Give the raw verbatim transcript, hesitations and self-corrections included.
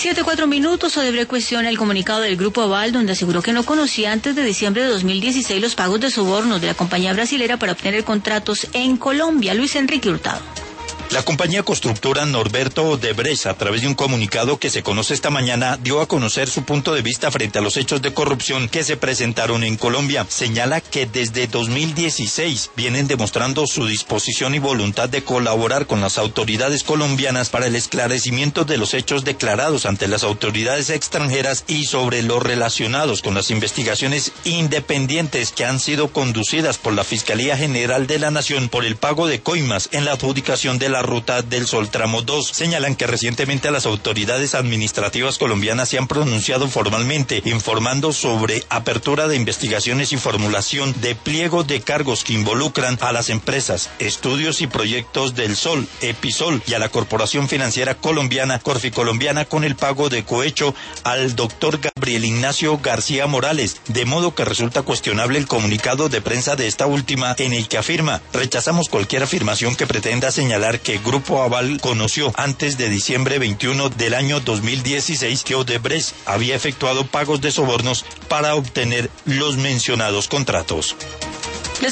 Siete, cuatro minutos. Odebrecht cuestiona el comunicado del Grupo Aval, donde aseguró que no conocía antes de diciembre de dos mil dieciséis los pagos de sobornos de la compañía brasilera para obtener contratos en Colombia. Luis Enrique Hurtado. La compañía constructora Norberto Odebrecht, a través de un comunicado que se conoce esta mañana, dio a conocer su punto de vista frente a los hechos de corrupción que se presentaron en Colombia. Señala que desde dos mil dieciséis vienen demostrando su disposición y voluntad de colaborar con las autoridades colombianas para el esclarecimiento de los hechos declarados ante las autoridades extranjeras y sobre los relacionados con las investigaciones independientes que han sido conducidas por la Fiscalía General de la Nación por el pago de coimas en la adjudicación de la Ruta del Sol Tramo dos. Señalan que recientemente las autoridades administrativas colombianas se han pronunciado formalmente, informando sobre apertura de investigaciones y formulación de pliegos de cargos que involucran a las empresas, estudios y proyectos del Sol, Episol, y a la Corporación Financiera Colombiana, Corficolombiana, con el pago de cohecho al doctor Gabriel Ignacio García Morales, de modo que resulta cuestionable el comunicado de prensa de esta última, en el que afirma: rechazamos cualquier afirmación que pretenda señalar que Grupo Aval conoció antes de diciembre veintiuno del año dos mil dieciséis que Odebrecht había efectuado pagos de sobornos para obtener los mencionados contratos.